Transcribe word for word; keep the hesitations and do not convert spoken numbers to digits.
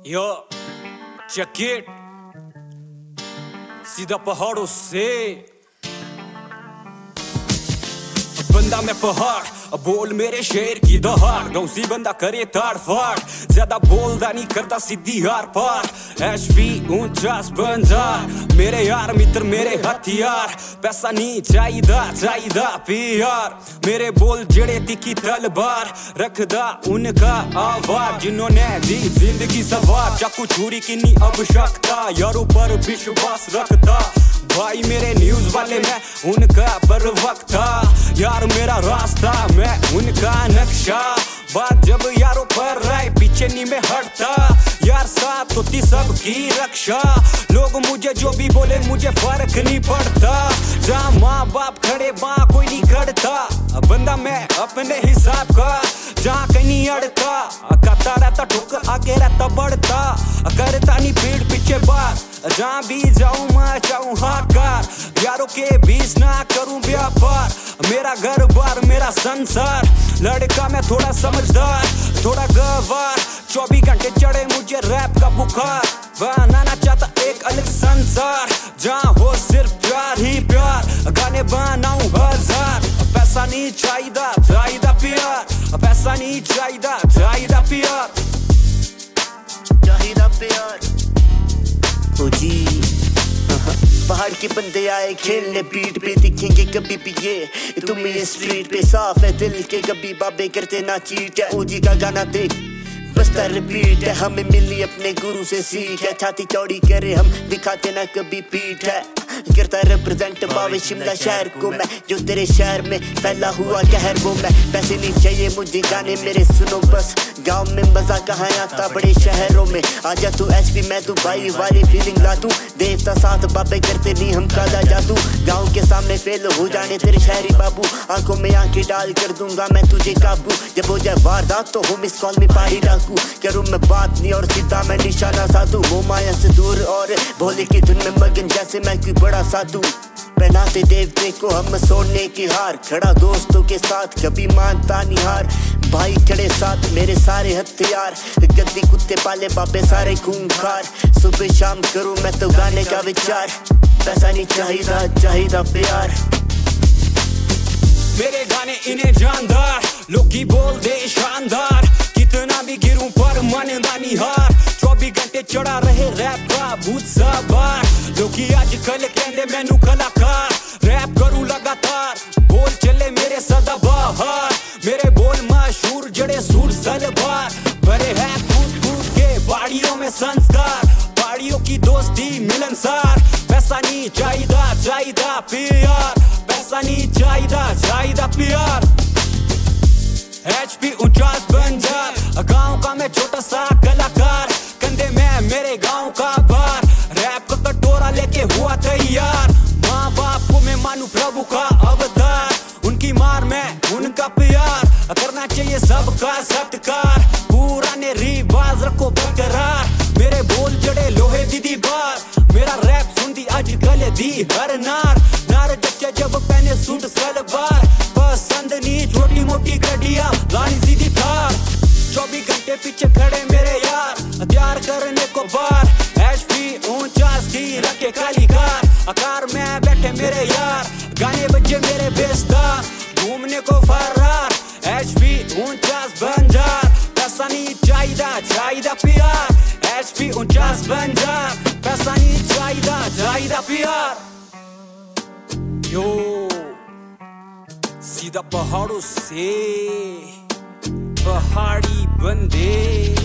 यो jacket सीधा पहाड़ों से बंदा मैं पहाड़ बोल मेरे शेर की दहाड़ गौसी बंदा करे ताड़ फाड़ ज्यादा बोलदा नहीं करता सीधी हार पार एचपी उनचास बंजार मेरे यार मित्र मेरे हथियार पैसा नहीं चाहिदा चाहिदा प्यार मेरे बोल जड़े तिखी तलवार रखदा उनका आवाज जिन्होंने दी जिंदगी सवार चाकू छुरी की नहीं आवश्यकता यारों पर विश्वास रखता भाई मेरे न्यूज वाले मैं उनका परवक्ता यार मेरा रास्ता मैं उनका नक्शा बात जब यारों पर राय पीछे नहीं मैं हटता यार साथ होती सबकी रक्षा लोग मुझे जो भी बोले मुझे फर्क नहीं पड़ता जहाँ माँ बाप खड़े वहाँ कोई नहीं खड़ता बंदा मैं अपने हिसाब का जहाँ कहीं नहीं अड़ता खाता रहता ठोकर आगे रहता बढ़ता करता नहीं पीठ पीछे बात जहाँ भी जाऊँ मैं चाहूँ हाकार यारों के बीच ना करूँ व्यापार मेरा घर बार मेरा संसार लड़का मैं थोड़ा समझदार थोड़ा गवार चौबीस घंटे चढ़े मुझे रैप का बुखार बनाना चाहता एक अलग संसार जहाँ हो सिर्फ प्यार ही प्यार गाने बनाऊं हजार पैसा नहीं चाहिदा चाहिदा प्यार पैसा नहीं चाहिदा चाहिदा प्यार चाहिदा प्यार ओ जी पहाड़ के बंदे आए खेलने बीट पे दिखेंगे कभी भी ये तुम्हें स्ट्रीट पे साफ है दिल के कभी बाबे करते ना चीट है ओजी का गाना देख बसता रिपीट है हमें मिली अपने गुरु से सीख है छाती चौड़ी करे हम दिखाते ना कभी पीठ है करता रिप्रेजेंट बावे शिमला शहर को मैं जो तेरे शहर में फैला हुआ कहर वो मैं पैसे नहीं चाहिए मुझे गाने मेरे सुनो बस गांव में मजा कहाँ आता बड़े शहरों में आजा तू एचपी मैं तू भाई वाली फीलिंग ला तू देवता साथ बाबे करते नहीं हम काला जादू गांव के सामने फेल हो जाने तेरे शहरी बाबू आंखों में आंखें डाल कर दूंगा मैं तुझे काबू जब हो जाए वारदात तो हो मिस कॉल में पारी डाकू करूँ मैं बात नहीं और सीधा मैं निशाना साधू वो माया से दूर और भोले की धुन में मगन जैसे मैं कोई बड़ा साधु पहनाते देवते को हम सोने की हार खड़ा दोस्तों के साथ कभी मानता नहीं हार भाई खड़े साथ मेरे सारे हथियार गद्दी कुत्ते पाले बापे सारे खूंखार सुबह शाम करूं मैं तो गाने का विचार पैसा नहीं चाहिदा चाहिदा प्यार मेरे गाने इन्हें जानदार लोग की बोल दे शानदार कितना भी गिरूं पर मानदा नहीं हार चौबीस घंटे चढ़ा रहे रैप का भूत सवार लोग आजकल कहते मैनू कलाकार रैप करूं लगातार बोल चले मेरे सदा बाहर मेरे बोल मशहूर जड़े सूर सलवार भरे हैं कूद कूद के बाड़ियों में संस्कार बाड़ियों की दोस्ती मिलनसार पैसा नहीं चाहिदा चाहिदा प्यार पैसा नहीं चाहिदा चाहिदा प्यार एचपी उनचास बंजार गांव का मैं छोटा सा कलाकार कंधे में मेरे गांव का भार रैप का कटोरा लेके हुआ तैयार माँ बाप को मैं मानू प्रभु का अवतार उनकी मार में उनका प्यार करना चाहिए सबका सत्कार पुराने रिवाज रखो बरकरार मेरे बोल जड़े लोहे दी दीवार मेरा रैप सुन दी आजकल दी हर नार नार जच्चे जब पहने सूट सलवार पसंद नहीं छोटी मोटी गड्डियां गाड़ी सीधी थार चौबीस घंटे पीछे खड़े मेरे यार हथियार करने को बार एचपी उनचास की रखे काली कार आकार में बैठे मेरे यार गाने बजे मेरे बेस्तार घूमने को फरार एचपी उनचास बंजार पैसा नहीं चाहिदा चाहिदा प्यार एचपी उनचास बंजार पैसा नहीं चाहिदा चाहिदा प्यार यो सीधा पहाड़ों से पहाड़ी बंदे।